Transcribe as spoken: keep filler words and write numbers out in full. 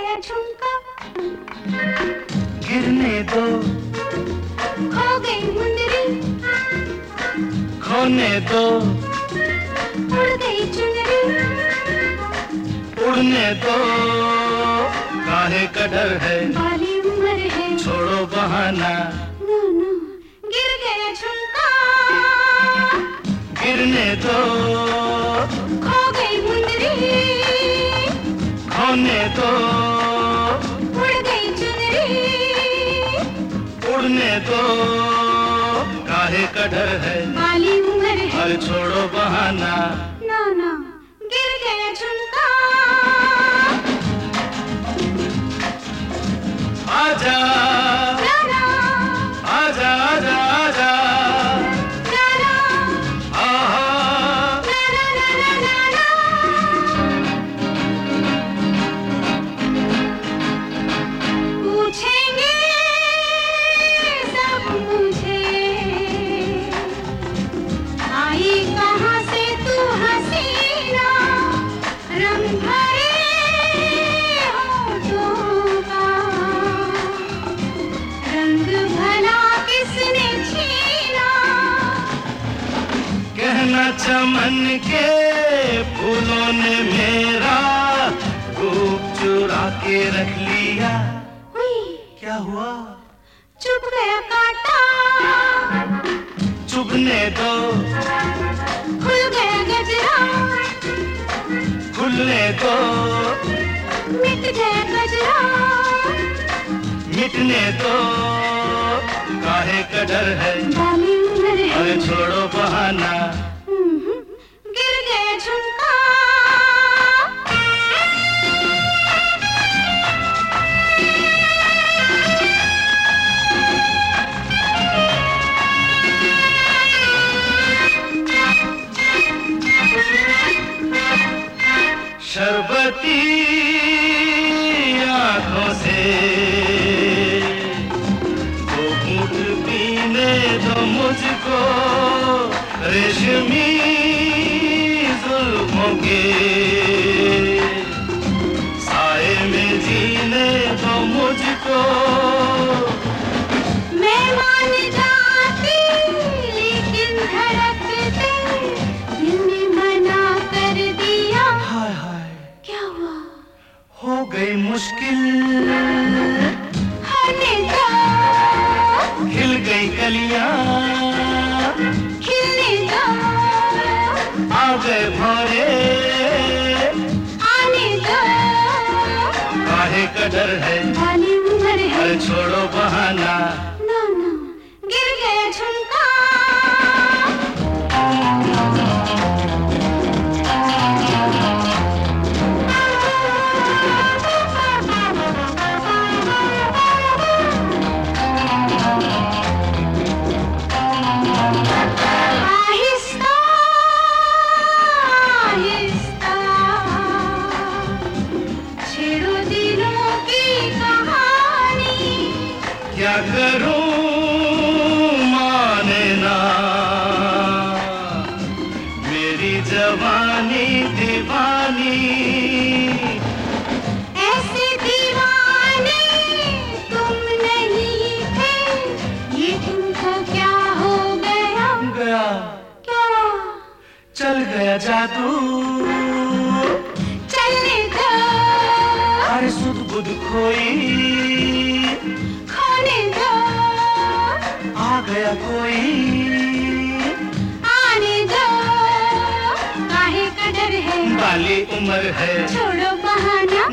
गया झुमका, गिरने दो, खो गई मुंदरी, खोने दो, उड़ गई चुनरी, उड़ने दो, काहे का डर है, बाली उम्र है, छोड़ो बहाना, नो नो गिर गया झुमका, गिरने दो, खो गई मुंदरी, खोने दो, उड़ गई चुनरी, उड़ने दो, काहे का डर है, बाली उम्र है, अरे छोड़ो बहाना, नो नो गिर गया झुमका, आजा ना ना आजा आजा आजा ना ना आहा ना ना ना ना ना। पूछेंगे सब मुझे, आई कहाँ से तू हसीना, रंग भरे होठों का, रंग भला किसने छीना, कहना चमन के फूलों ने मेरा रूप चुरा के रख लिया, हुई क्या हुआ, चुप गया कांटा, चुभने दो, खुल गया गजरा, खुलने दो, मिट गया गजरा, मिटने दो, काहे का डर है, बाली उम्र है, अरे छोड़ो बहाना, हम्म, गिर गया झुमका, शरबती आंखों से दो घूंट पीने दो मुझको, रेशमी जुल्फों के साए में जीने दो मुझको, मैं मान जाती लेकिन धड़कते दिल ने मना कर दिया, हाय हाय क्या हुआ, हो गई मुश्किल, होने दो, खिल गई कलियां, खिलने दो, आ गए भौरे, आने दो, काहे का डर है, बाली उम्र है, अरे छोड़ो बहाना, नो नो गिर गया झुमका, आहिस्ता आहिस्ता छेड़ो दिलों की कहानी, क्या करूं माने ना, मेरी जवानी दीवानी, ऐसे दीवाने तुम नहीं थे, ये तुमको क्या हो गया, गया क्या चल गया जादू, चलने दो, अरे सुध बुध खोई, खोने दो, आ गया कोई, आने दो, काहे का डर है, बाली उम्र है, छोड़ो बहाना,